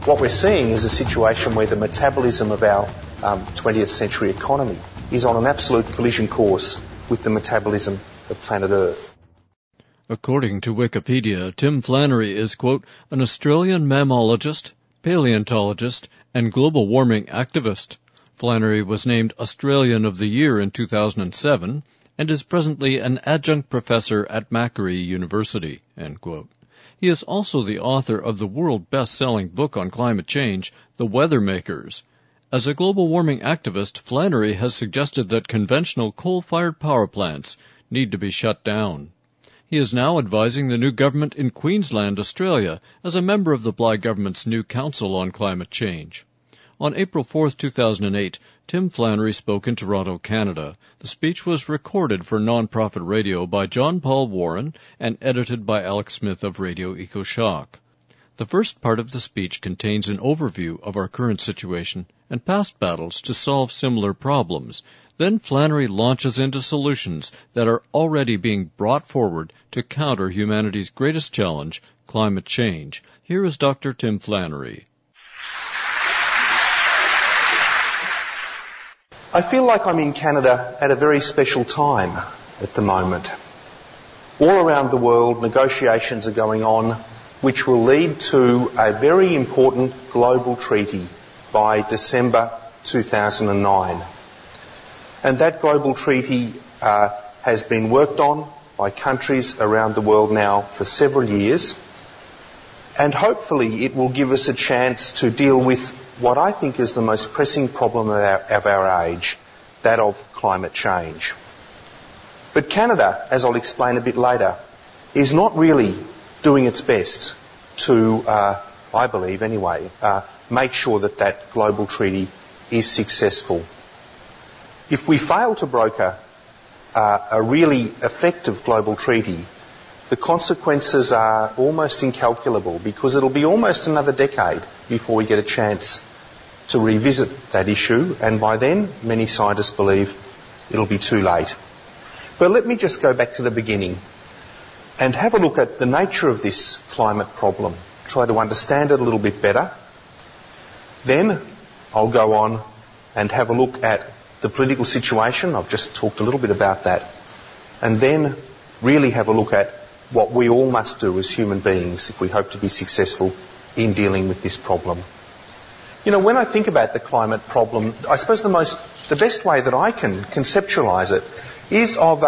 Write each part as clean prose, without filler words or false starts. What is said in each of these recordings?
What we're seeing is a situation where the metabolism of our 20th century economy is on an absolute collision course with the metabolism of planet Earth. According to Wikipedia, Tim Flannery is, quote, an Australian mammologist, paleontologist, and global warming activist. Flannery was named Australian of the Year in 2007 and is presently an adjunct professor at Macquarie University, end quote. He is also the author of the world best-selling book on climate change, The Weather Makers. As a global warming activist, Flannery has suggested that conventional coal-fired power plants need to be shut down. He is now advising the new government in Queensland, Australia, as a member of the Bligh government's new Council on Climate Change. On April 4, 2008, Tim Flannery spoke in Toronto, Canada. The speech was recorded for non-profit radio by John Paul Warren and edited by Alex Smith of Radio EcoShock. The first part of the speech contains an overview of our current situation and past battles to solve similar problems. Then Flannery launches into solutions that are already being brought forward to counter humanity's greatest challenge, climate change. Here is Dr. Tim Flannery. I feel like I'm in Canada at a very special time at the moment. All around the world, negotiations are going on which will lead to a very important global treaty by December 2009. And that global treaty has been worked on by countries around the world now for several years. And hopefully it will give us a chance to deal with what I think is the most pressing problem of our age, that of climate change. But Canada, as I'll explain a bit later, is not really doing its best to, I believe anyway, make sure that that global treaty is successful. If we fail to broker a really effective global treaty, the consequences are almost incalculable because it'll be almost another decade before we get a chance to revisit that issue, and by then many scientists believe it'll be too late. But let me just go back to the beginning and have a look at the nature of this climate problem, try to understand it a little bit better. Then I'll go on and have a look at the political situation. I've just talked a little bit about that. And then really have a look at what we all must do as human beings if we hope to be successful in dealing with this problem. You know, when I think about the climate problem, I suppose the best way that I can conceptualise it is of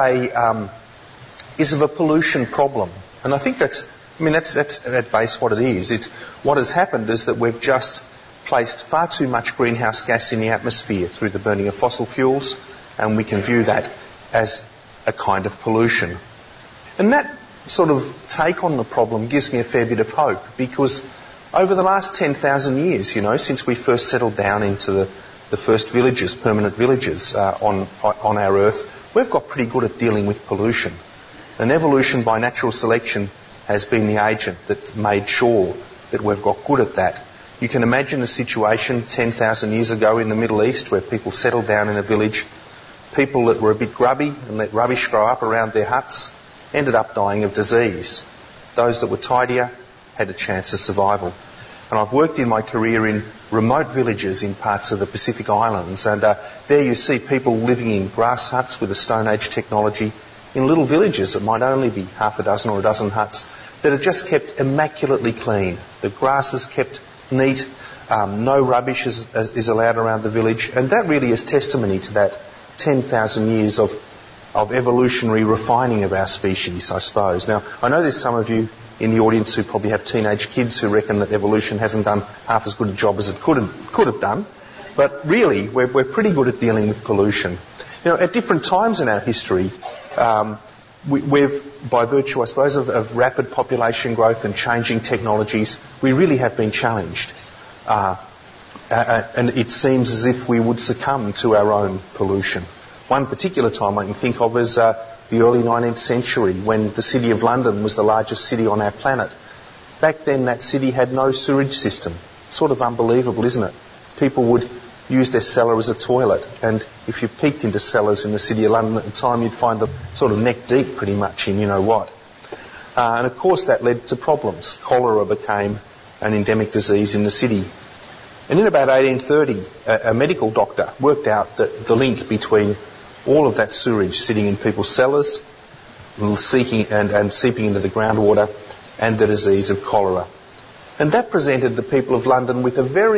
a pollution problem. And I think that's at base what it is. What has happened is that we've just placed far too much greenhouse gas in the atmosphere through the burning of fossil fuels, and we can view that as a kind of pollution. And that sort of take on the problem gives me a fair bit of hope, because over the last 10,000 years, since we first settled down into the first villages, permanent villages on our Earth, we've got pretty good at dealing with pollution. And evolution by natural selection has been the agent that made sure that we've got good at that. You can imagine a situation 10,000 years ago in the Middle East where people settled down in a village. People that were a bit grubby and let rubbish grow up around their huts ended up dying of disease. Those that were tidier had a chance of survival. And I've worked in my career in remote villages in parts of the Pacific Islands, and there you see people living in grass huts with a Stone Age technology in little villages that might only be half a dozen or a dozen huts that are just kept immaculately clean. The grass is kept neat, no rubbish is allowed around the village, and that really is testimony to that 10,000 years of evolutionary refining of our species, I suppose. Now, I know there's some of you in the audience who probably have teenage kids who reckon that evolution hasn't done half as good a job as it could have done, but really, we're pretty good at dealing with pollution. At different times in our history, we've, by virtue, I suppose, of rapid population growth and changing technologies, we really have been challenged. And it seems as if we would succumb to our own pollution. One particular time I can think of is the early 19th century, when the City of London was the largest city on our planet. Back then, that city had no sewage system. Sort of unbelievable, isn't it? People would use their cellar as a toilet, and if you peeked into cellars in the City of London at the time, you'd find them sort of neck deep pretty much in you know what. And of course that led to problems. Cholera became an endemic disease in the city. And in about 1830, a medical doctor worked out that the link between all of that sewage sitting in people's cellars, seeping into the groundwater, and the disease of cholera. And that presented the people of London with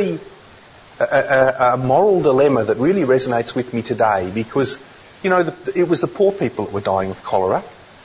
a moral dilemma that really resonates with me today, because, you know, it was the poor people that were dying of cholera,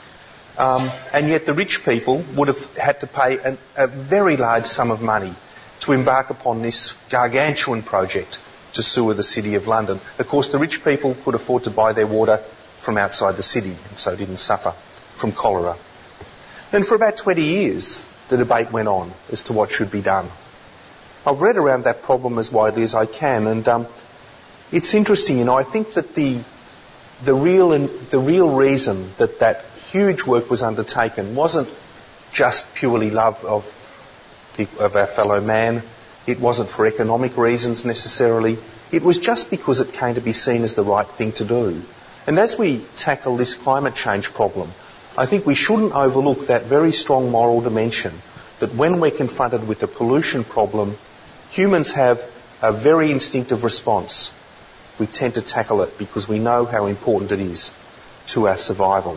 and yet the rich people would have had to pay a very large sum of money to embark upon this gargantuan project to sewer the city of London. Of course, the rich people could afford to buy their water from outside the city, and so didn't suffer from cholera. And for about 20 years, the debate went on as to what should be done. I've read around that problem as widely as I can, and it's interesting, you know. I think that the real reason that huge work was undertaken wasn't just purely love of our fellow man. It wasn't for economic reasons necessarily. It was just because it came to be seen as the right thing to do. And as we tackle this climate change problem, I think we shouldn't overlook that very strong moral dimension, that when we're confronted with a pollution problem, humans have a very instinctive response. We tend to tackle it because we know how important it is to our survival.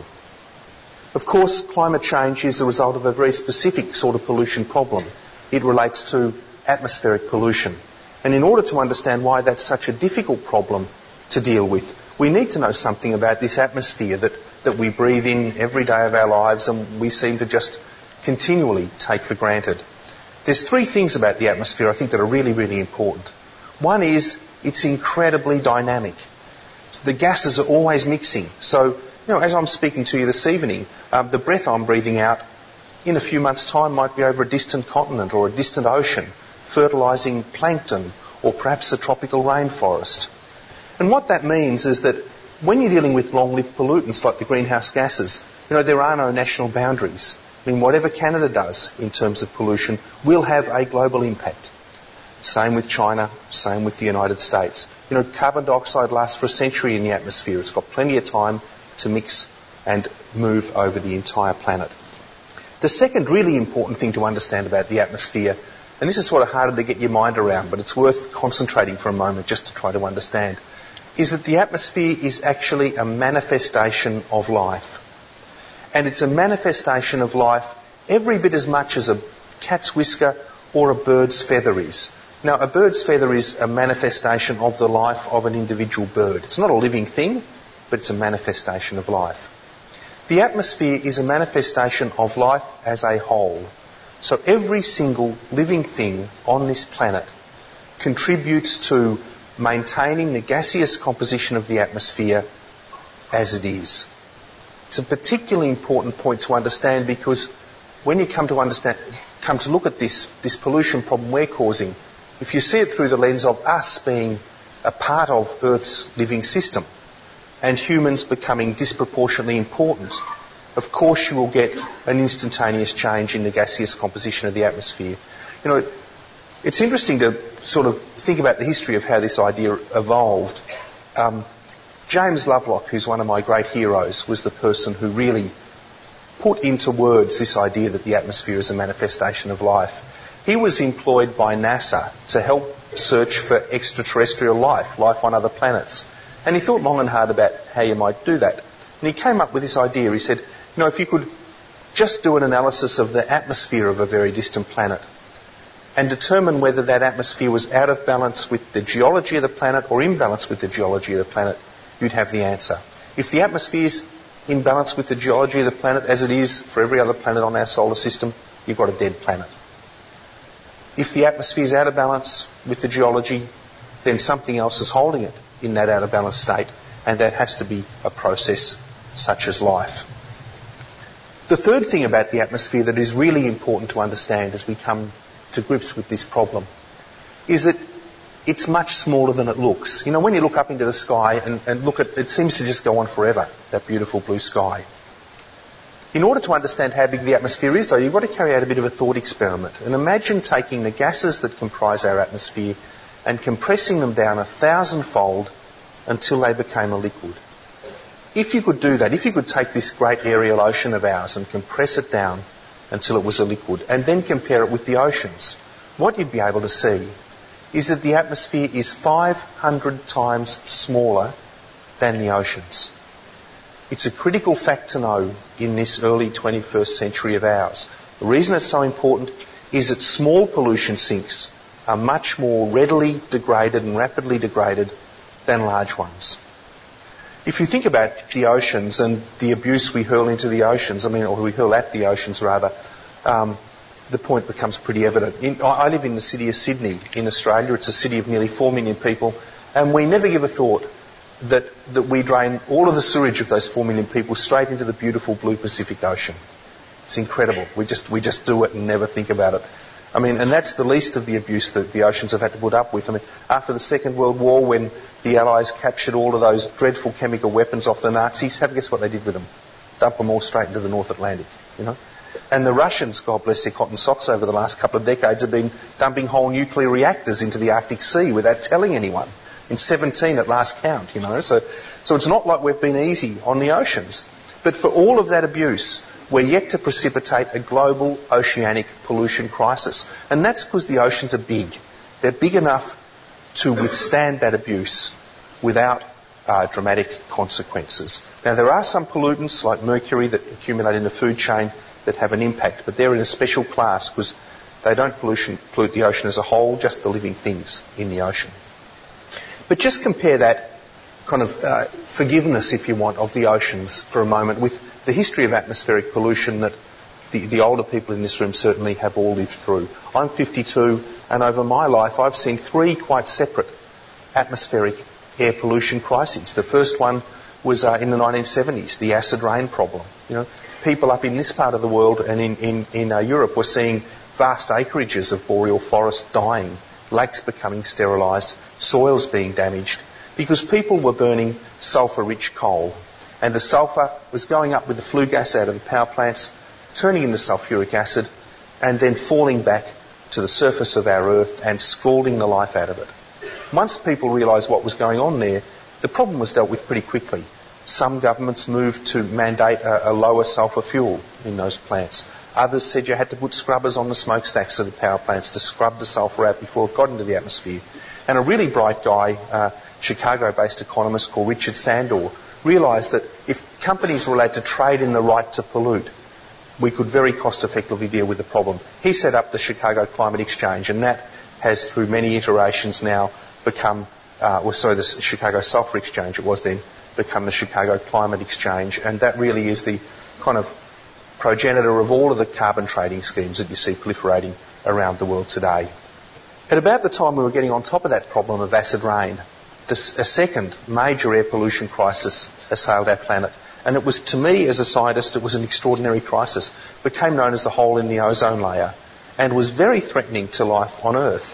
Of course, climate change is the result of a very specific sort of pollution problem. It relates to atmospheric pollution. And in order to understand why that's such a difficult problem to deal with, we need to know something about this atmosphere that we breathe in every day of our lives and we seem to just continually take for granted. There's three things about the atmosphere I think that are really, really important. One is it's incredibly dynamic. The gases are always mixing. So, you know, as I'm speaking to you this evening, the breath I'm breathing out in a few months' time might be over a distant continent or a distant ocean, fertilising plankton or perhaps a tropical rainforest. And what that means is that when you're dealing with long-lived pollutants like the greenhouse gases, you know, there are no national boundaries. I mean, whatever Canada does in terms of pollution will have a global impact. Same with China, same with the United States. You know, carbon dioxide lasts for a century in the atmosphere. It's got plenty of time to mix and move over the entire planet. The second really important thing to understand about the atmosphere, and this is sort of harder to get your mind around, but it's worth concentrating for a moment just to try to understand, is that the atmosphere is actually a manifestation of life. And it's a manifestation of life every bit as much as a cat's whisker or a bird's feather is. Now, a bird's feather is a manifestation of the life of an individual bird. It's not a living thing, but it's a manifestation of life. The atmosphere is a manifestation of life as a whole. So every single living thing on this planet contributes to maintaining the gaseous composition of the atmosphere as it is. It's a particularly important point to understand because when you come to look at this pollution problem we're causing, if you see it through the lens of us being a part of Earth's living system and humans becoming disproportionately important, of course you will get an instantaneous change in the gaseous composition of the atmosphere. You know, it's interesting to sort of think about the history of how this idea evolved. James Lovelock, who's one of my great heroes, was the person who really put into words this idea that the atmosphere is a manifestation of life. He was employed by NASA to help search for extraterrestrial life on other planets. And he thought long and hard about how you might do that. And he came up with this idea. He said, you know, if you could just do an analysis of the atmosphere of a very distant planet and determine whether that atmosphere was out of balance with the geology of the planet or in balance with the geology of the planet, you'd have the answer. If the atmosphere is in balance with the geology of the planet, as it is for every other planet on our solar system, you've got a dead planet. If the atmosphere is out of balance with the geology, then something else is holding it in that out of balance state, and that has to be a process such as life. The third thing about the atmosphere that is really important to understand as we come to grips with this problem is that it's much smaller than it looks. You know, when you look up into the sky and look at it, seems to just go on forever, that beautiful blue sky. In order to understand how big the atmosphere is, though, you've got to carry out a bit of a thought experiment. And imagine taking the gases that comprise our atmosphere and compressing them down 1,000-fold until they became a liquid. If you could do that, if you could take this great aerial ocean of ours and compress it down until it was a liquid, and then compare it with the oceans, what you'd be able to see is that the atmosphere is 500 times smaller than the oceans. It's a critical fact to know in this early 21st century of ours. The reason it's so important is that small pollution sinks are much more readily degraded and rapidly degraded than large ones. If you think about the oceans and the abuse we hurl into the oceans, or we hurl at the oceans rather, the point becomes pretty evident. I live in the city of Sydney in Australia. It's a city of nearly 4 million people, and we never give a thought that we drain all of the sewage of those 4 million people straight into the beautiful blue Pacific Ocean. It's incredible. We just do it and never think about it. And that's the least of the abuse that the oceans have had to put up with. After the Second World War, when the Allies captured all of those dreadful chemical weapons off the Nazis, have a guess what they did with them? Dump them all straight into the North Atlantic, And the Russians, God bless their cotton socks, over the last couple of decades have been dumping whole nuclear reactors into the Arctic Sea without telling anyone. In 17 at last count, So it's not like we've been easy on the oceans. But for all of that abuse, we're yet to precipitate a global oceanic pollution crisis. And that's because the oceans are big. They're big enough to withstand that abuse without dramatic consequences. Now, there are some pollutants like mercury that accumulate in the food chain that have an impact, but they're in a special class because they don't pollute the ocean as a whole, just the living things in the ocean. But just compare that kind of forgiveness, if you want, of the oceans for a moment with the history of atmospheric pollution that the older people in this room certainly have all lived through. I'm 52, and over my life I've seen 3 quite separate atmospheric air pollution crises. The first one was in the 1970s, the acid rain problem. People up in this part of the world and in Europe were seeing vast acreages of boreal forest dying, lakes becoming sterilised, soils being damaged, because people were burning sulphur-rich coal. And the sulphur was going up with the flue gas out of the power plants, turning into sulphuric acid, and then falling back to the surface of our earth and scalding the life out of it. Once people realised what was going on there, the problem was dealt with pretty quickly. Some governments moved to mandate a lower sulphur fuel in those plants. Others said you had to put scrubbers on the smokestacks of the power plants to scrub the sulphur out before it got into the atmosphere. And a really bright guy, Chicago-based economist called Richard Sandor, realised that if companies were allowed to trade in the right to pollute, we could very cost-effectively deal with the problem. He set up the Chicago Climate Exchange, and that has, through many iterations now, become, the Chicago Sulphur Exchange, it was then, become the Chicago Climate Exchange, and that really is the kind of progenitor of all of the carbon trading schemes that you see proliferating around the world today. At about the time we were getting on top of that problem of acid rain, a second major air pollution crisis assailed our planet. And it was, to me as a scientist, it was an extraordinary crisis. It became known as the hole in the ozone layer and was very threatening to life on Earth.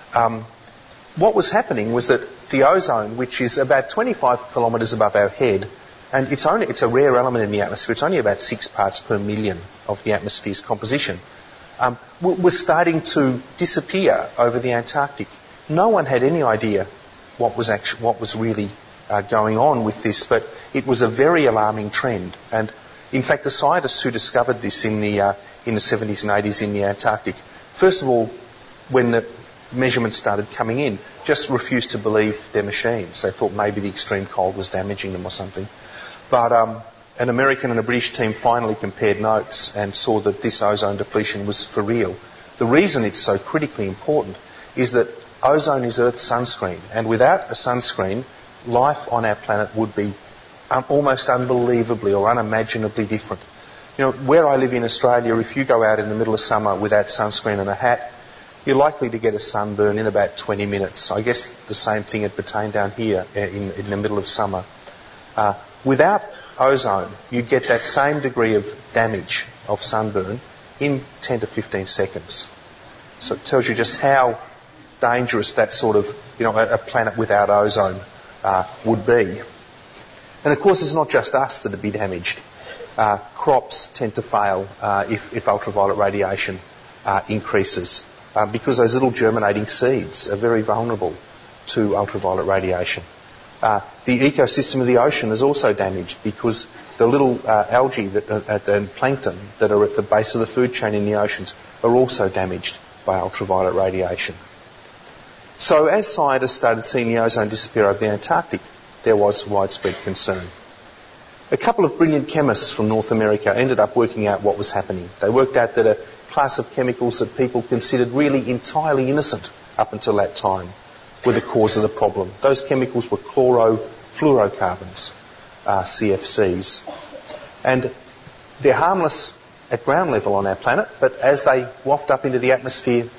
What was happening was that the ozone, which is about 25 kilometres above our head, and it's a rare element in the atmosphere, it's only about 6 parts per million of the atmosphere's composition, was starting to disappear over the Antarctic. No one had any idea what was really going on with this, but it was a very alarming trend. And in fact, the scientists who discovered this in the 70s and 80s in the Antarctic, first of all, when the measurements started coming in, just refused to believe their machines. They thought maybe the extreme cold was damaging them or something. But an American and a British team finally compared notes and saw that this ozone depletion was for real. The reason it's so critically important is that ozone is Earth's sunscreen, and without a sunscreen, life on our planet would be almost unbelievably or unimaginably different. Where I live in Australia, if you go out in the middle of summer without sunscreen and a hat, you're likely to get a sunburn in about 20 minutes. I guess the same thing had pertained down here in the middle of summer. Without ozone, you'd get that same degree of damage of sunburn in 10 to 15 seconds. So it tells you just how dangerous that sort of, a planet without ozone would be. And of course, it's not just us that would be damaged. Crops tend to fail if ultraviolet radiation increases because those little germinating seeds are very vulnerable to ultraviolet radiation. The ecosystem of the ocean is also damaged because the little algae and plankton that are at the base of the food chain in the oceans are also damaged by ultraviolet radiation. So as scientists started seeing the ozone disappear over the Antarctic, there was widespread concern. A couple of brilliant chemists from North America ended up working out what was happening. They worked out that a class of chemicals that people considered really entirely innocent up until that time were the cause of the problem. Those chemicals were chlorofluorocarbons, CFCs. And they're harmless at ground level on our planet, but as they waft up into the atmosphere,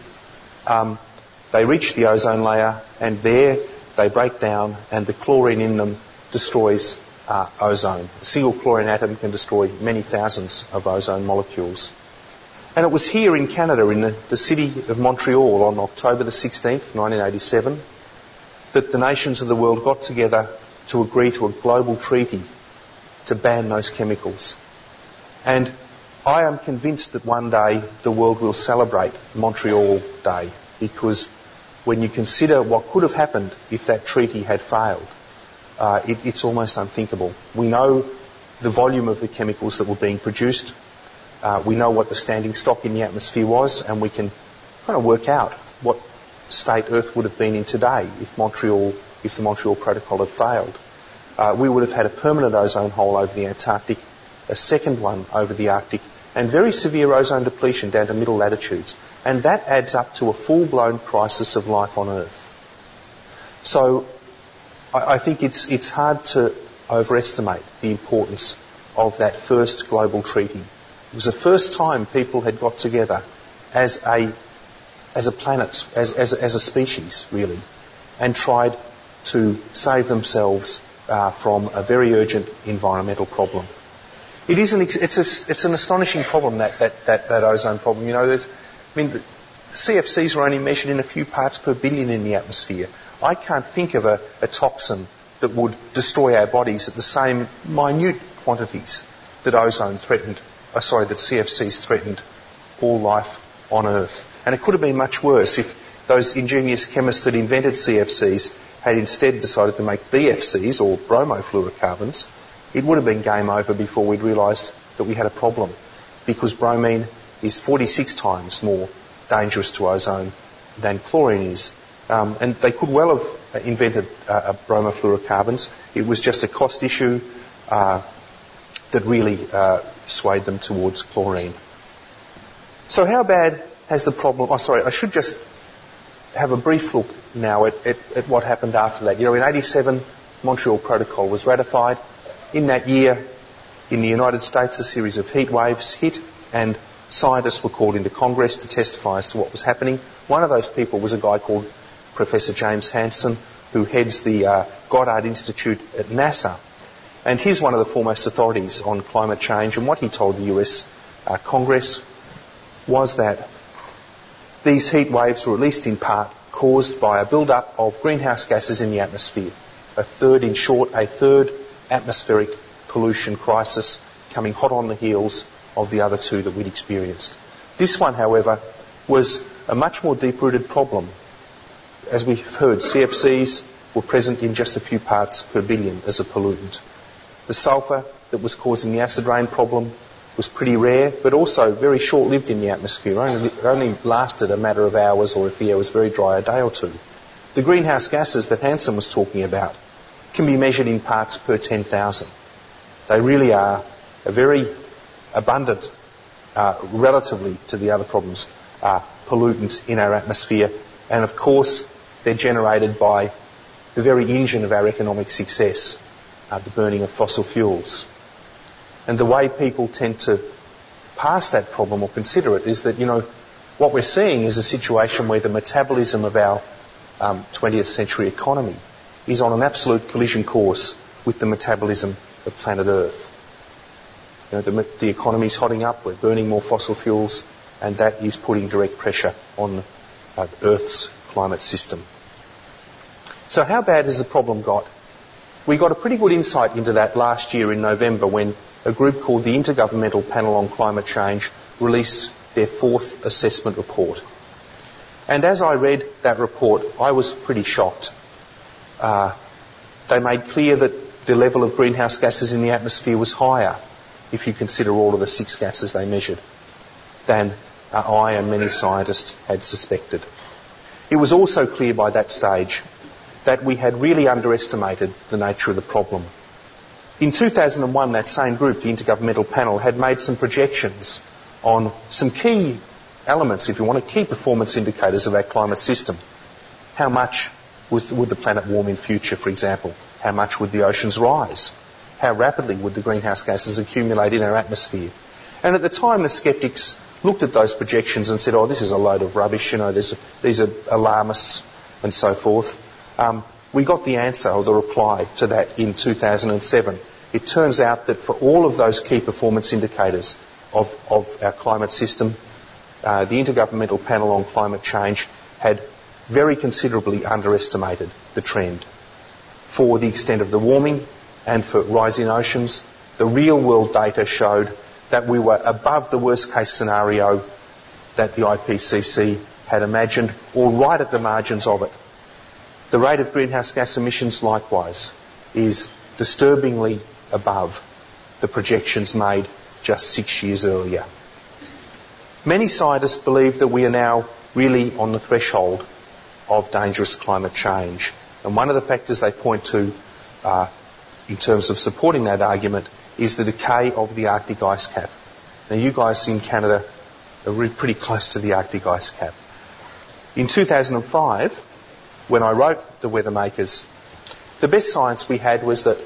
they reach the ozone layer, and there they break down, and the chlorine in them destroys ozone. A single chlorine atom can destroy many thousands of ozone molecules. And it was here in Canada, in the city of Montreal, on October the 16th, 1987, that the nations of the world got together to agree to a global treaty to ban those chemicals. And I am convinced that one day the world will celebrate Montreal Day, because when you consider what could have happened if that treaty had failed, it's almost unthinkable. We know the volume of the chemicals that were being produced. We know what the standing stock in the atmosphere was, and we can kind of work out what state Earth would have been in today if the Montreal Protocol had failed. We would have had a permanent ozone hole over the Antarctic, a second one over the Arctic, and very severe ozone depletion down to middle latitudes. And that adds up to a full-blown crisis of life on Earth. So I think it's hard to overestimate the importance of that first global treaty. It was the first time people had got together as a planet, as a species, really, and tried to save themselves from a very urgent environmental problem. It's an astonishing problem, that ozone problem. You know, the CFCs are only measured in a few parts per billion in the atmosphere. I can't think of a toxin that would destroy our bodies at the same minute quantities that CFCs threatened all life on Earth. And it could have been much worse if those ingenious chemists that invented CFCs had instead decided to make BFCs, or bromofluorocarbons. It would have been game over before we'd realised that we had a problem, because bromine is 46 times more dangerous to ozone than chlorine is. And they could well have invented bromofluorocarbons. It was just a cost issue that really swayed them towards chlorine. So how bad has the problem... I should just have a brief look now at what happened after that. You know, in 1987, Montreal Protocol was ratified. In that year, in the United States, a series of heat waves hit, and scientists were called into Congress to testify as to what was happening. One of those people was a guy called Professor James Hansen, who heads the Goddard Institute at NASA. And he's one of the foremost authorities on climate change, and what he told the US Congress was that these heat waves were, at least in part, caused by a build-up of greenhouse gases in the atmosphere. A third atmospheric pollution crisis coming hot on the heels of the other two that we'd experienced. This one, however, was a much more deep-rooted problem. As we've heard, CFCs were present in just a few parts per billion as a pollutant. The sulphur that was causing the acid rain problem was pretty rare, but also very short-lived in the atmosphere. It only lasted a matter of hours, or if the air was very dry, a day or two. The greenhouse gases that Hansen was talking about can be measured in parts per 10,000. They really are a very abundant, relatively to the other problems, pollutants in our atmosphere. And of course, they're generated by the very engine of our economic success, the burning of fossil fuels. And the way people tend to pass that problem or consider it is that, you know, what we're seeing is a situation where the metabolism of our 20th century economy is on an absolute collision course with the metabolism of planet Earth. You know, the economy's hotting up, we're burning more fossil fuels, and that is putting direct pressure on Earth's climate system. So how bad has the problem got? We got a pretty good insight into that last year in November, when a group called the Intergovernmental Panel on Climate Change released their fourth assessment report. And as I read that report, I was pretty shocked. They made clear that the level of greenhouse gases in the atmosphere was higher, if you consider all of the 6 gases they measured, than I and many scientists had suspected. It was also clear by that stage that we had really underestimated the nature of the problem. In 2001, that same group, the Intergovernmental Panel, had made some projections on some key elements, if you want, key performance indicators of our climate system. How much would the planet warm in future, for example? How much would the oceans rise? How rapidly would the greenhouse gases accumulate in our atmosphere? And at the time, the sceptics looked at those projections and said, oh, this is a load of rubbish, these are alarmists and so forth. We got the answer or the reply to that in 2007. It turns out that for all of those key performance indicators of our climate system, the Intergovernmental Panel on Climate Change had very considerably underestimated the trend. For the extent of the warming and for rising oceans, the real world data showed that we were above the worst case scenario that the IPCC had imagined, or right at the margins of it. The rate of greenhouse gas emissions, likewise, is disturbingly above the projections made just 6 years earlier. Many scientists believe that we are now really on the threshold of dangerous climate change. And one of the factors they point to in terms of supporting that argument is the decay of the Arctic ice cap. Now, you guys in Canada are really pretty close to the Arctic ice cap. In 2005, when I wrote The Weather Makers, the best science we had was that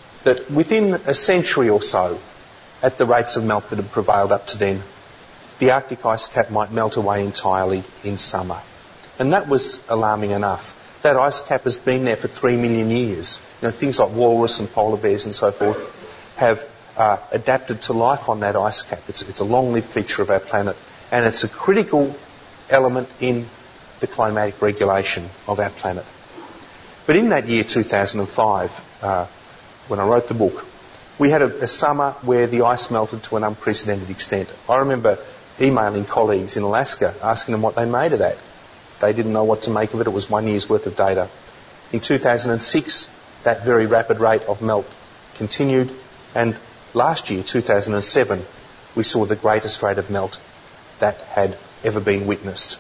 within a century or so, at the rates of melt that had prevailed up to then, the Arctic ice cap might melt away entirely in summer. And that was alarming enough. That ice cap has been there for 3 million years. Things like walrus and polar bears and so forth have adapted to life on that ice cap. It's a long-lived feature of our planet, and it's a critical element in the climatic regulation of our planet. But in that year, 2005, when I wrote the book, we had a summer where the ice melted to an unprecedented extent. I remember emailing colleagues in Alaska, asking them what they made of that. They didn't know what to make of it. It was 1 year's worth of data. In 2006, that very rapid rate of melt continued, and last year, 2007, we saw the greatest rate of melt that had ever been witnessed.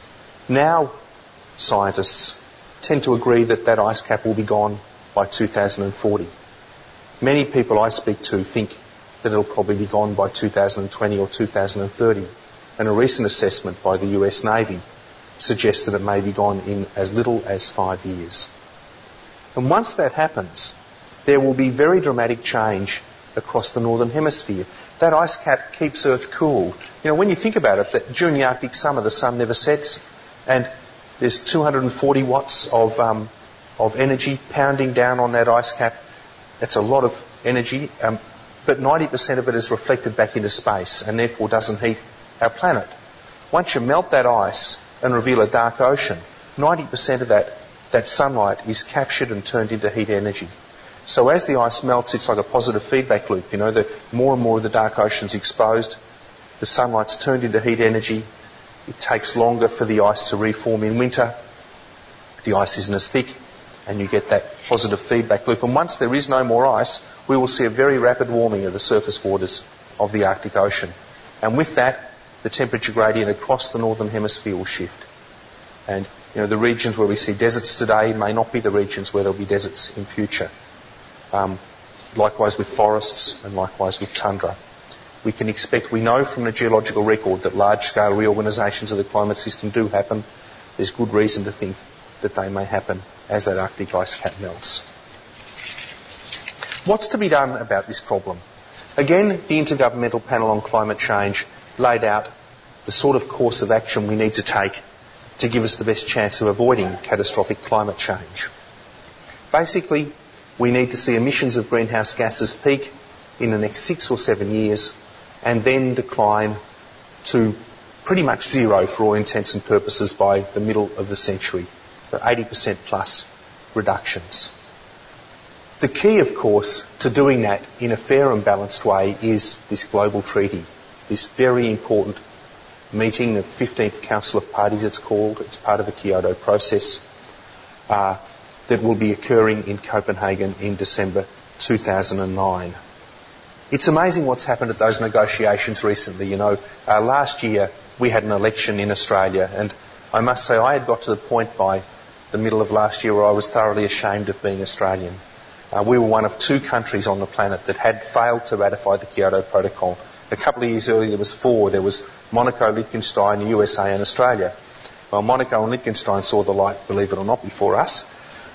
Now, scientists tend to agree that that ice cap will be gone by 2040. Many people I speak to think that it'll probably be gone by 2020 or 2030, and a recent assessment by the US Navy suggests that it may be gone in as little as 5 years. And once that happens, there will be very dramatic change across the Northern Hemisphere. That ice cap keeps Earth cool. When you think about it, that during the Arctic summer the sun never sets, and there's 240 watts of energy pounding down on that ice cap. That's a lot of energy, but 90% of it is reflected back into space and therefore doesn't heat our planet. Once you melt that ice and reveal a dark ocean, 90% of that sunlight is captured and turned into heat energy. So as the ice melts, it's like a positive feedback loop. The more and more of the dark ocean's exposed, the sunlight's turned into heat energy. It takes longer for the ice to reform in winter. The ice isn't as thick, and you get that positive feedback loop. And once there is no more ice, we will see a very rapid warming of the surface waters of the Arctic Ocean. And with that, the temperature gradient across the Northern Hemisphere will shift. And, the regions where we see deserts today may not be the regions where there'll be deserts in future. Likewise with forests and likewise with tundra. We know from the geological record that large-scale reorganisations of the climate system do happen. There's good reason to think that they may happen as that Arctic ice cap melts. What's to be done about this problem? Again, the Intergovernmental Panel on Climate Change laid out the sort of course of action we need to take to give us the best chance of avoiding catastrophic climate change. Basically, we need to see emissions of greenhouse gases peak in the next 6 or 7 years and then decline to pretty much zero for all intents and purposes by the middle of the century, for 80% plus reductions. The key, of course, to doing that in a fair and balanced way is this global treaty, this very important meeting, the 15th Council of Parties it's called. It's part of the Kyoto process that will be occurring in Copenhagen in December 2009. It's amazing what's happened at those negotiations recently. You know, last year we had an election in Australia, and I must say I had got to the point by the middle of last year where I was thoroughly ashamed of being Australian. We were one of 2 countries on the planet that had failed to ratify the Kyoto Protocol. A couple of years earlier there was 4. There was Monaco, Liechtenstein, the USA and Australia. Well, Monaco and Liechtenstein saw the light, believe it or not, before us.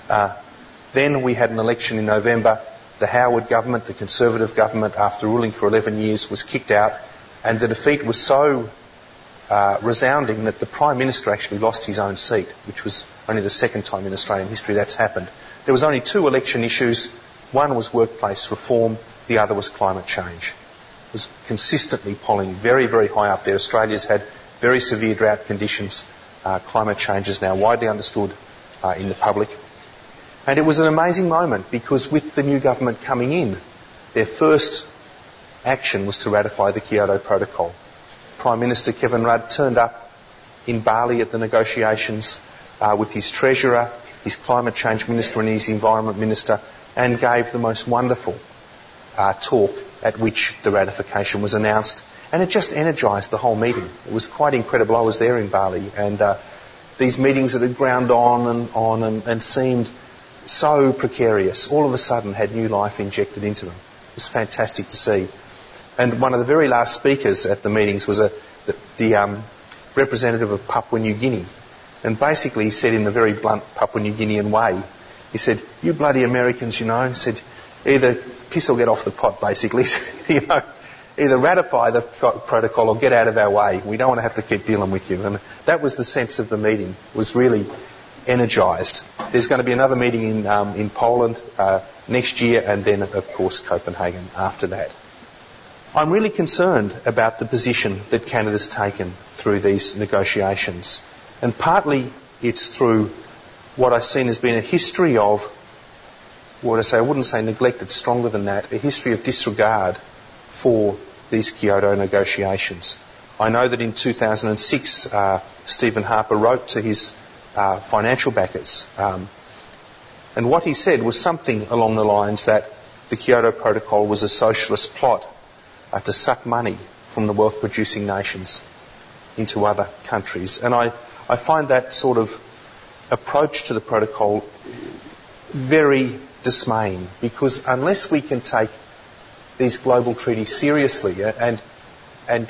Then we had an election in November. The Howard government, the Conservative government, after ruling for 11 years, was kicked out, and the defeat was so resounding that the Prime Minister actually lost his own seat, which was only the second time in Australian history that's happened. There was only 2 election issues. One was workplace reform, the other was climate change. It was consistently polling very, very high up there. Australia's had very severe drought conditions. Climate change is now widely understood in the public. And it was an amazing moment because with the new government coming in, their first action was to ratify the Kyoto Protocol. Prime Minister Kevin Rudd turned up in Bali at the negotiations with his Treasurer, his Climate Change Minister and his Environment Minister, and gave the most wonderful talk at which the ratification was announced. And it just energised the whole meeting. It was quite incredible. I was there in Bali, and these meetings that had ground on and seemed so precarious, all of a sudden had new life injected into them. It was fantastic to see. And one of the very last speakers at the meetings was the representative of Papua New Guinea. And basically he said in a very blunt Papua New Guinean way, he said, "You bloody Americans, you know," he said, "either piss or get off the pot," basically. You know, either ratify the protocol or get out of our way. We don't want to have to keep dealing with you. And that was the sense of the meeting. It was really energised. There's going to be another meeting in Poland next year, and then, of course, Copenhagen after that. I'm really concerned about the position that Canada's taken through these negotiations. And partly it's through what I've seen has been a history of, I wouldn't say neglect, it's stronger than that, a history of disregard for these Kyoto negotiations. I know that in 2006, Stephen Harper wrote to his financial backers, and what he said was something along the lines that the Kyoto Protocol was a socialist plot to suck money from the wealth-producing nations into other countries. And I find that sort of approach to the protocol very dismaying, because unless we can take these global treaties seriously and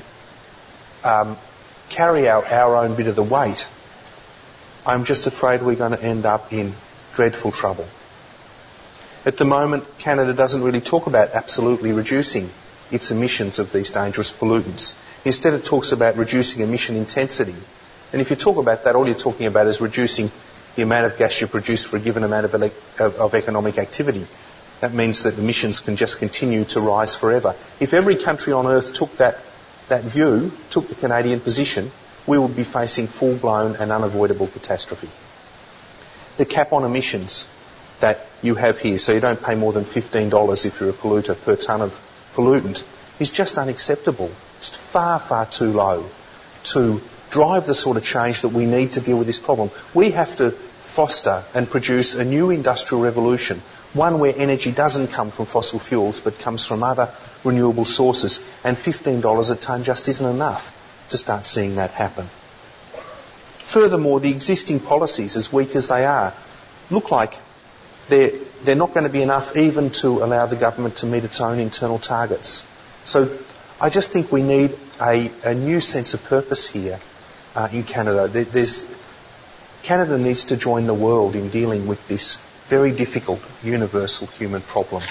carry out our own bit of the weight, I'm just afraid we're going to end up in dreadful trouble. At the moment, Canada doesn't really talk about absolutely reducing its emissions of these dangerous pollutants. Instead, it talks about reducing emission intensity. And if you talk about that, all you're talking about is reducing the amount of gas you produce for a given amount of economic activity. That means that emissions can just continue to rise forever. If every country on earth took that view, took the Canadian position, we would be facing full-blown and unavoidable catastrophe. The cap on emissions that you have here, so you don't pay more than $15 if you're a polluter per tonne of pollutant, is just unacceptable. It's far, far too low to drive the sort of change that we need to deal with this problem. We have to foster and produce a new industrial revolution, one where energy doesn't come from fossil fuels but comes from other renewable sources, and $15 a tonne just isn't enough to start seeing that happen. Furthermore, the existing policies, as weak as they are, look like they're not going to be enough even to allow the government to meet its own internal targets. So I just think we need a new sense of purpose here in Canada. Canada needs to join the world in dealing with this very difficult universal human problem.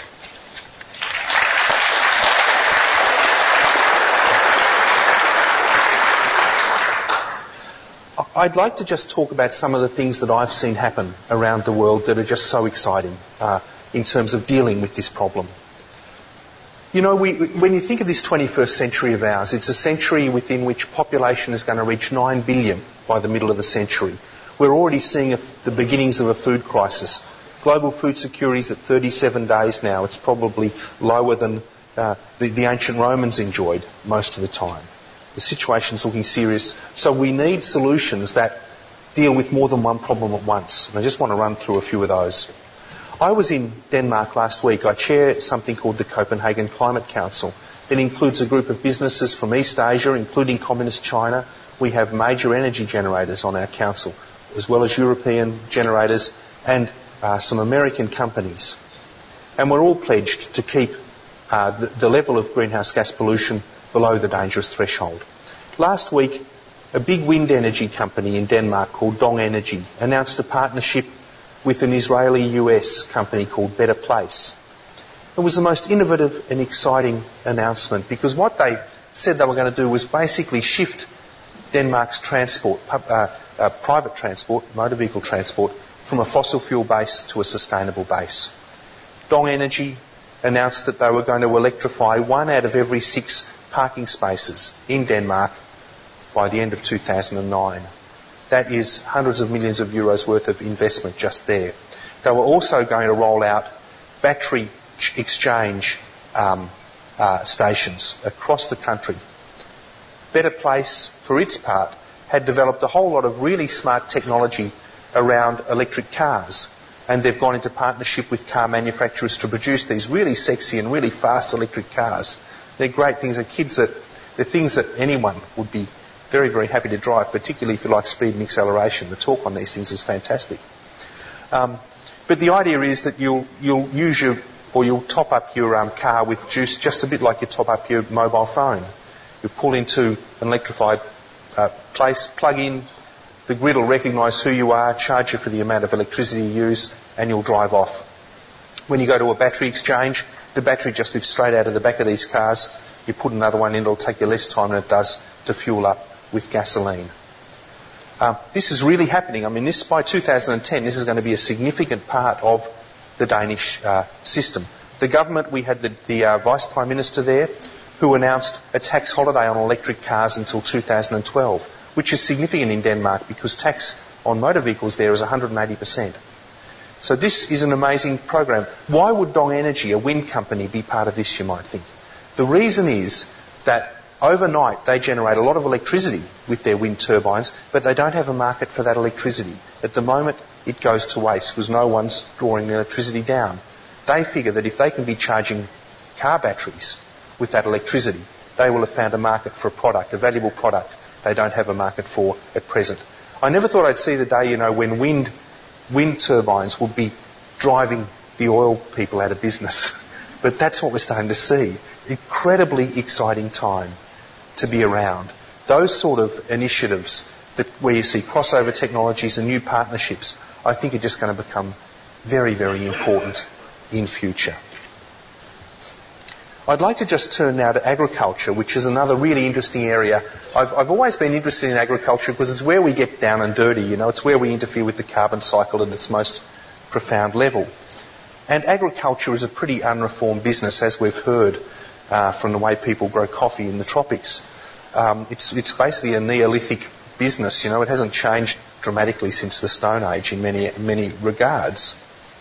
I'd like to just talk about some of the things that I've seen happen around the world that are just so exciting in terms of dealing with this problem. You know, when you think of this 21st century of ours, it's a century within which population is going to reach 9 billion by the middle of the century. We're already seeing the beginnings of a food crisis. Global food security is at 37 days now. It's probably lower than the ancient Romans enjoyed most of the time. The situation's looking serious. So we need solutions that deal with more than one problem at once. And I just want to run through a few of those. I was in Denmark last week. I chair something called the Copenhagen Climate Council. It includes a group of businesses from East Asia, including Communist China. We have major energy generators on our council, as well as European generators and some American companies. And we're all pledged to keep the level of greenhouse gas pollution below the dangerous threshold. Last week, a big wind energy company in Denmark called Dong Energy announced a partnership with an Israeli-US company called Better Place. It was the most innovative and exciting announcement because what they said they were going to do was basically shift Denmark's transport, private transport, motor vehicle transport, from a fossil fuel base to a sustainable base. Dong Energy announced that they were going to electrify 1 out of every 6 parking spaces in Denmark by the end of 2009. That is hundreds of millions of euros worth of investment just there. They were also going to roll out battery exchange stations across the country. Better Place, for its part, had developed a whole lot of really smart technology around electric cars, and they've gone into partnership with car manufacturers to produce these really sexy and really fast electric cars. They're great things. They're things that anyone would be very, very happy to drive, particularly if you like speed and acceleration. The torque on these things is fantastic. But the idea is that you'll top up your car with juice just a bit like you top up your mobile phone. You pull into an electrified place, plug in, the grid will recognise who you are, charge you for the amount of electricity you use, and you'll drive off. When you go to a battery exchange, the battery just lifts straight out of the back of these cars. You put another one in, it'll take you less time than it does to fuel up with gasoline. This is really happening. I mean, by 2010, this is going to be a significant part of the Danish system. The government, we had the Vice Prime Minister there, who announced a tax holiday on electric cars until 2012, which is significant in Denmark because tax on motor vehicles there is 180%. So this is an amazing program. Why would Dong Energy, a wind company, be part of this, you might think? The reason is that overnight they generate a lot of electricity with their wind turbines, but they don't have a market for that electricity. At the moment, it goes to waste because no one's drawing the electricity down. They figure that if they can be charging car batteries with that electricity, they will have found a market for a product, a valuable product they don't have a market for at present. I never thought I'd see the day, when wind turbines would be driving the oil people out of business. But that's what we're starting to see. Incredibly exciting time to be around. Those sort of initiatives where you see crossover technologies and new partnerships, I think are just going to become very, very important in future. I'd like to just turn now to agriculture, which is another really interesting area. I've always been interested in agriculture because it's where we get down and dirty, It's where we interfere with the carbon cycle at its most profound level. And agriculture is a pretty unreformed business, as we've heard from the way people grow coffee in the tropics. It's basically a Neolithic business, It hasn't changed dramatically since the Stone Age in many regards.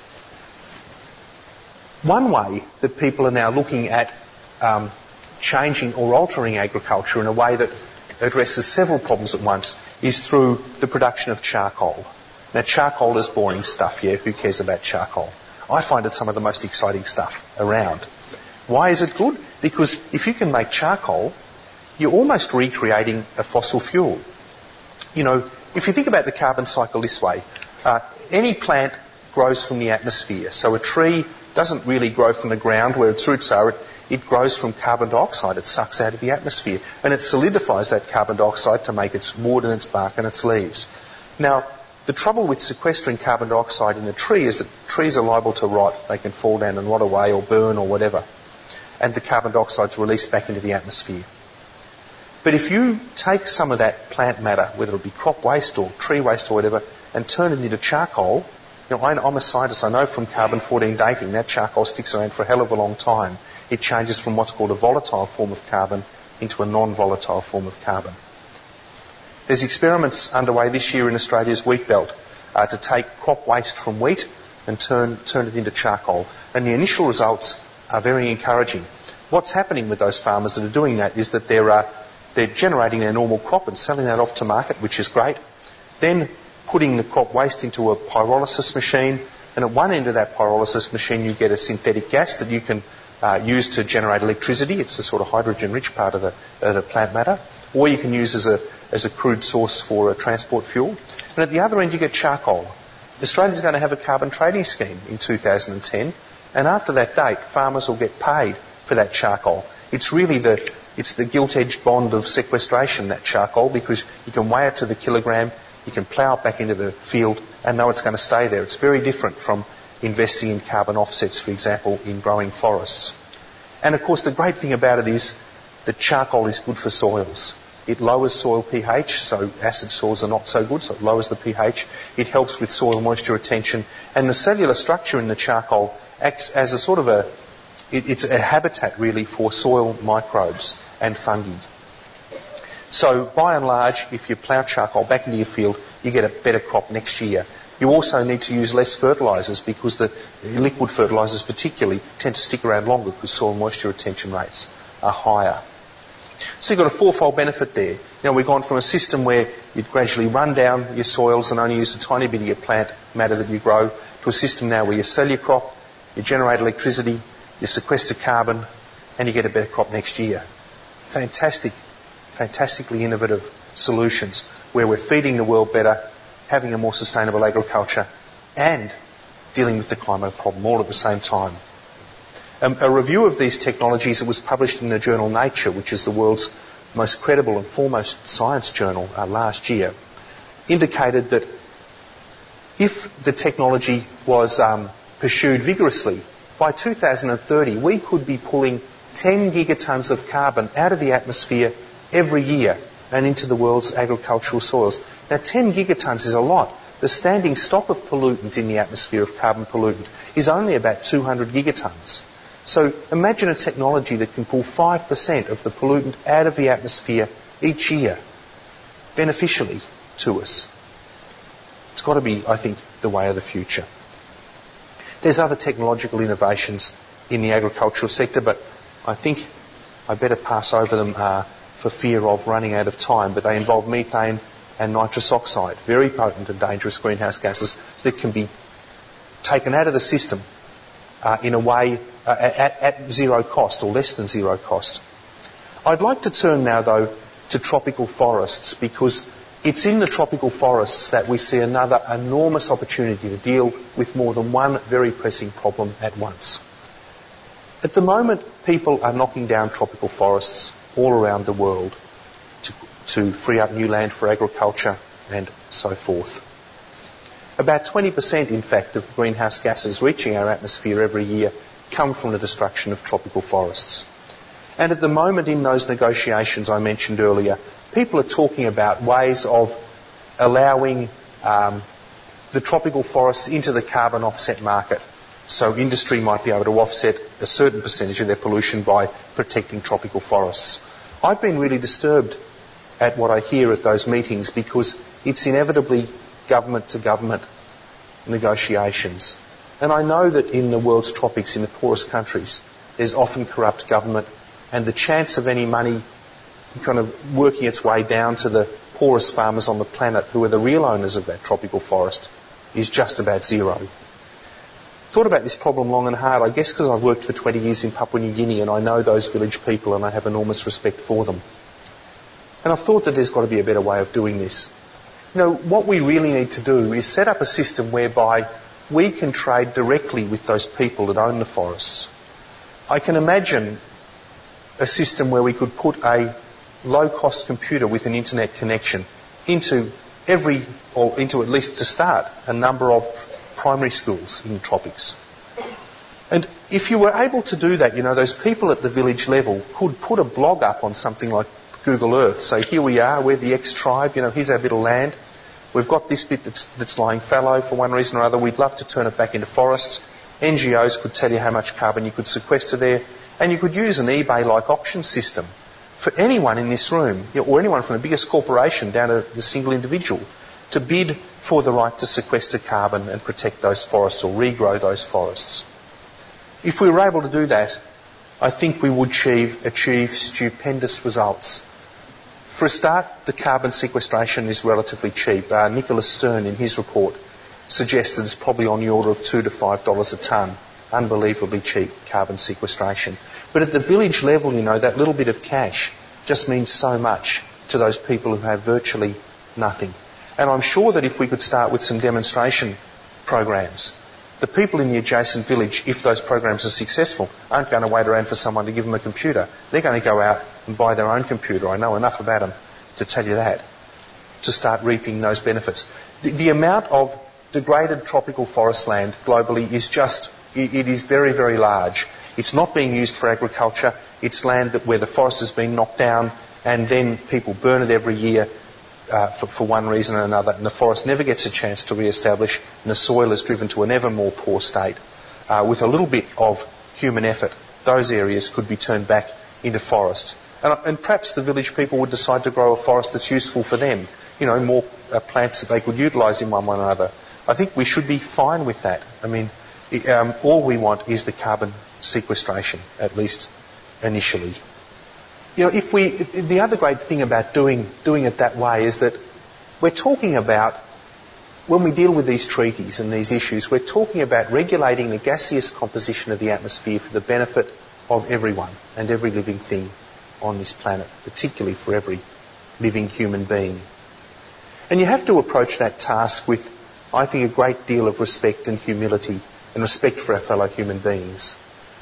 One way that people are now looking at changing or altering agriculture in a way that addresses several problems at once is through the production of charcoal. Now, charcoal is boring stuff, Who cares about charcoal? I find it some of the most exciting stuff around. Why is it good? Because if you can make charcoal, you're almost recreating a fossil fuel. If you think about the carbon cycle this way, any plant grows from the atmosphere. So a tree doesn't really grow from the ground where its roots are. It grows from carbon dioxide. It sucks out of the atmosphere. And it solidifies that carbon dioxide to make its wood and its bark and its leaves. Now, the trouble with sequestering carbon dioxide in a tree is that trees are liable to rot. They can fall down and rot away or burn or whatever. And the carbon dioxide is released back into the atmosphere. But if you take some of that plant matter, whether it be crop waste or tree waste or whatever, and turn it into charcoal, I'm a scientist. I know from carbon-14 dating that charcoal sticks around for a hell of a long time. It changes from what's called a volatile form of carbon into a non-volatile form of carbon. There's experiments underway this year in Australia's wheat belt to take crop waste from wheat and turn it into charcoal. And the initial results are very encouraging. What's happening with those farmers that are doing that is that they're generating their normal crop and selling that off to market, which is great. Then putting the crop waste into a pyrolysis machine And at one end of that pyrolysis machine, you get a synthetic gas that you can use to generate electricity. It's the sort of hydrogen-rich part of the plant matter. Or you can use as a crude source for a transport fuel. And at the other end, you get charcoal. Australia's going to have a carbon trading scheme in 2010. And after that date, farmers will get paid for that charcoal. It's really the gilt-edged bond of sequestration, that charcoal, because you can weigh it to the kilogram, you can plough it back into the field and know it's going to stay there. It's very different from investing in carbon offsets, for example, in growing forests. And of course, the great thing about it is that charcoal is good for soils. It lowers soil pH, so acid soils are not so good, so it lowers the pH. It helps with soil moisture retention. And the cellular structure in the charcoal acts as a sort of it's a habitat really for soil microbes and fungi. So by and large, if you plough charcoal back into your field, you get a better crop next year. You also need to use less fertilisers because the liquid fertilisers particularly tend to stick around longer because soil moisture retention rates are higher. So you've got a fourfold benefit there. Now we've gone from a system where you'd gradually run down your soils and only use a tiny bit of your plant matter that you grow to a system now where you sell your crop, you generate electricity, you sequester carbon, and you get a better crop next year. Fantastically innovative solutions where we're feeding the world better, having a more sustainable agriculture, and dealing with the climate problem all at the same time. A review of these technologies that was published in the journal Nature, which is the world's most credible and foremost science journal last year, indicated that if the technology was pursued vigorously, by 2030 we could be pulling 10 gigatons of carbon out of the atmosphere every year and into the world's agricultural soils. Now 10 gigatons is a lot. The standing stock of pollutant in the atmosphere, of carbon pollutant, is only about 200 gigatons. So imagine a technology that can pull 5% of the pollutant out of the atmosphere each year, beneficially to us. It's got to be, I think, the way of the future. There's other technological innovations in the agricultural sector, but I think I better pass over them for fear of running out of time. But they involve methane and nitrous oxide, very potent and dangerous greenhouse gases that can be taken out of the system in a way at zero cost or less than zero cost. I'd like to turn now, though, to tropical forests, because it's in the tropical forests that we see another enormous opportunity to deal with more than one very pressing problem at once. At the moment, people are knocking down tropical forests all around the world to free up new land for agriculture and so forth. About 20%, in fact, of greenhouse gases reaching our atmosphere every year come from the destruction of tropical forests. And at the moment in those negotiations I mentioned earlier, people are talking about ways of allowing the tropical forests into the carbon offset market. So industry might be able to offset a certain percentage of their pollution by protecting tropical forests. I've been really disturbed at what I hear at those meetings because it's inevitably government-to-government negotiations. And I know that in the world's tropics, in the poorest countries, there's often corrupt government, and the chance of any money kind of working its way down to the poorest farmers on the planet, who are the real owners of that tropical forest, is just about zero. Thought about this problem long and hard, I guess because I've worked for 20 years in Papua New Guinea and I know those village people and I have enormous respect for them. And I've thought that there's got to be a better way of doing this. You know, what we really need to do is set up a system whereby we can trade directly with those people that own the forests. I can imagine a system where we could put a low-cost computer with an internet connection into at least to start, a number of primary schools in the tropics. And if you were able to do that, you know, those people at the village level could put a blog up on something like Google Earth. Say, here we are, we're the X tribe, you know, here's our bit of land. We've got this bit that's lying fallow for one reason or other. We'd love to turn it back into forests. NGOs could tell you how much carbon you could sequester there. And you could use an eBay-like auction system for anyone in this room, or anyone from the biggest corporation down to the single individual, to bid for the right to sequester carbon and protect those forests or regrow those forests. If we were able to do that, I think we would achieve stupendous results. For a start, the carbon sequestration is relatively cheap. Nicholas Stern, in his report, suggested it's probably on the order of $2 to $5 a tonne. Unbelievably cheap carbon sequestration. But at the village level, that little bit of cash just means so much to those people who have virtually nothing. And I'm sure that if we could start with some demonstration programs, the people in the adjacent village, if those programs are successful, aren't going to wait around for someone to give them a computer. They're going to go out and buy their own computer. I know enough about them to tell you that, to start reaping those benefits. The amount of degraded tropical forest land globally is it is very, very large. It's not being used for agriculture. It's land where the forest has been knocked down and then people burn it every year for one reason or another, and the forest never gets a chance to re-establish, and the soil is driven to an ever more poor state. With a little bit of human effort, those areas could be turned back into forests. And perhaps the village people would decide to grow a forest that's useful for them, more plants that they could utilise in one way or another. I think we should be fine with that. All we want is the carbon sequestration, at least initially. The other great thing about doing it that way is that we're talking about, when we deal with these treaties and these issues, we're talking about regulating the gaseous composition of the atmosphere for the benefit of everyone and every living thing on this planet, particularly for every living human being. And you have to approach that task with, I think, a great deal of respect and humility and respect for our fellow human beings.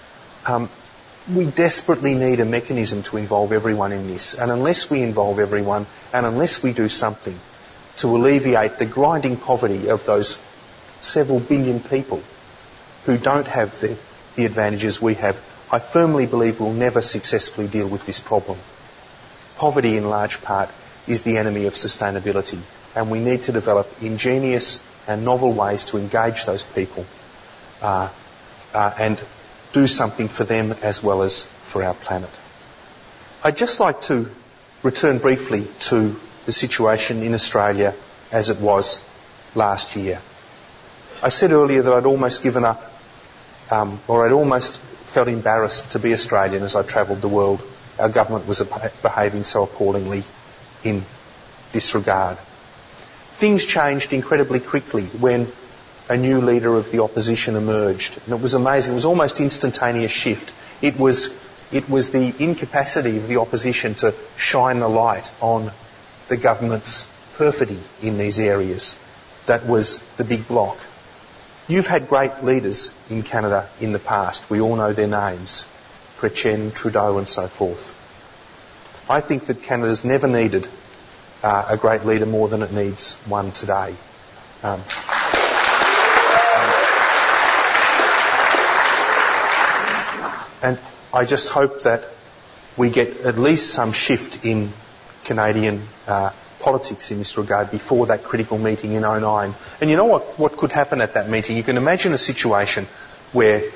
We desperately need a mechanism to involve everyone in this. And unless we involve everyone, and unless we do something to alleviate the grinding poverty of those several billion people who don't have the advantages we have, I firmly believe we'll never successfully deal with this problem. Poverty, in large part, is the enemy of sustainability. And we need to develop ingenious and novel ways to engage those people and do something for them as well as for our planet. I'd just like to return briefly to the situation in Australia as it was last year. I said earlier that I'd almost given up, or I'd almost felt embarrassed to be Australian as I travelled the world. Our government was behaving so appallingly in this regard. Things changed incredibly quickly when a new leader of the opposition emerged. And it was amazing. It was almost instantaneous shift. It was the incapacity of the opposition to shine the light on the government's perfidy in these areas that was the big block. You've had great leaders in Canada in the past. We all know their names. Chrétien, Trudeau and so forth. I think that Canada's never needed a great leader more than it needs one today. And I just hope that we get at least some shift in Canadian politics in this regard before that critical meeting in 2009. And you know what could happen at that meeting? You can imagine a situation where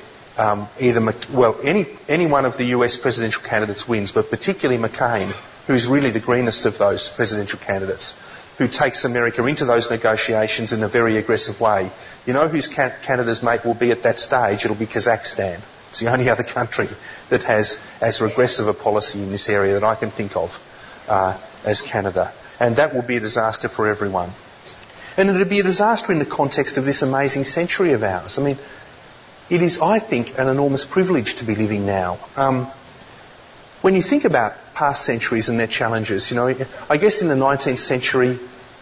any one of the US presidential candidates wins, but particularly McCain, who's really the greenest of those presidential candidates, who takes America into those negotiations in a very aggressive way. You know whose Canada's mate will be at that stage? It'll be Kazakhstan. It's the only other country that has as regressive a policy in this area that I can think of as Canada. And that will be a disaster for everyone. And it would be a disaster in the context of this amazing century of ours. It is, I think, an enormous privilege to be living now. When you think about past centuries and their challenges, I guess in the 19th century,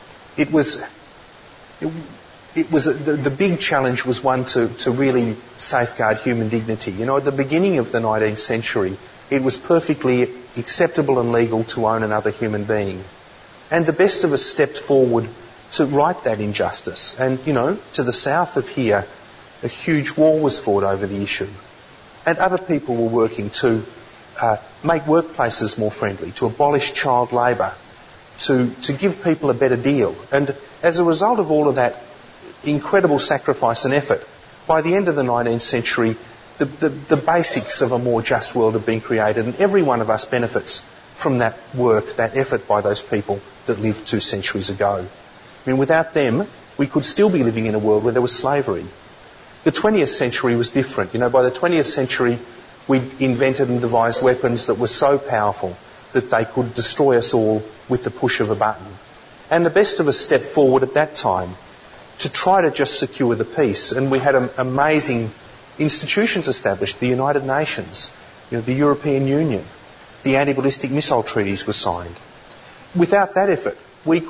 the big challenge was one to really safeguard human dignity. At the beginning of the 19th century, it was perfectly acceptable and legal to own another human being. And the best of us stepped forward to right that injustice. And, to the south of here, a huge war was fought over the issue. And other people were working to make workplaces more friendly, to abolish child labour, to give people a better deal. And as a result of all of that incredible sacrifice and effort, by the end of the 19th century, the basics of a more just world have been created, and every one of us benefits from that work, that effort by those people that lived 2 centuries ago. Without them, we could still be living in a world where there was slavery. The 20th century was different. By the 20th century, we invented and devised weapons that were so powerful that they could destroy us all with the push of a button. And the best of us stepped forward at that time to try to just secure the peace. And we had amazing institutions established, the United Nations, the European Union, the anti-ballistic missile treaties were signed. Without that effort, we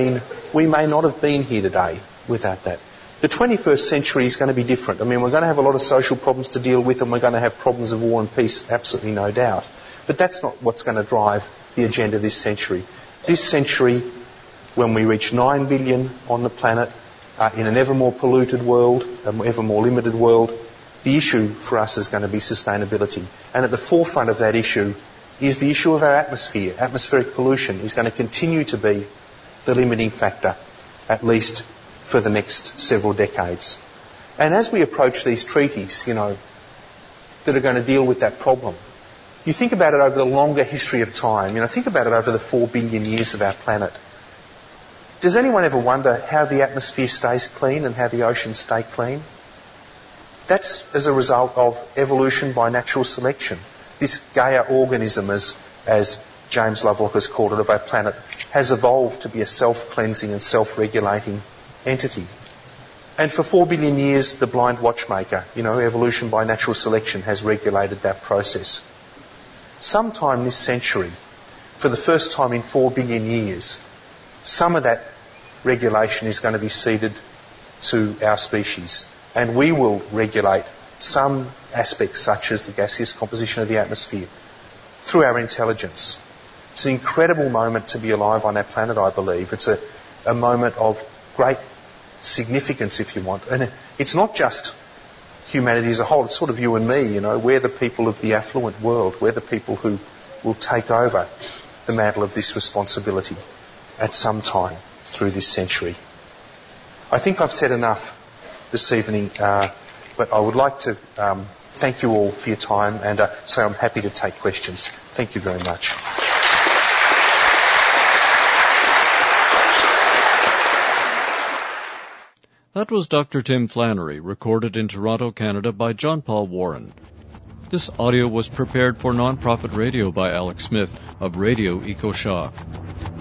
may not have been here today without that. The 21st century is going to be different. I mean, we're going to have a lot of social problems to deal with, and we're going to have problems of war and peace, absolutely no doubt. But that's not what's going to drive the agenda this century. This century, when we reach 9 billion on the planet, in an ever more polluted world, an ever more limited world, the issue for us is going to be sustainability. And at the forefront of that issue is the issue of our atmosphere. Atmospheric pollution is going to continue to be the limiting factor, at least for the next several decades. And as we approach these treaties, that are going to deal with that problem, you think about it over the longer history of time, think about it over the 4 billion years of our planet. Does anyone ever wonder how the atmosphere stays clean and how the oceans stay clean? That's as a result of evolution by natural selection. This Gaia organism, as James Lovelock has called it, of our planet, has evolved to be a self-cleansing and self-regulating entity. And for 4 billion years, the blind watchmaker, evolution by natural selection has regulated that process. Sometime this century, for the first time in 4 billion years, some of that regulation is going to be ceded to our species. And we will regulate some aspects, such as the gaseous composition of the atmosphere, through our intelligence. It's an incredible moment to be alive on our planet, I believe. It's a moment of great significance, if you want. And it's not just humanity as a whole, it's sort of you and me, We're the people of the affluent world. We're the people who will take over the mantle of this responsibility at some time through this century. I think I've said enough this evening, but I would like to thank you all for your time and say I'm happy to take questions. Thank you very much. That was Dr. Tim Flannery, recorded in Toronto, Canada by John Paul Warren. This audio was prepared for non-profit radio by Alex Smith of Radio Eco Shock.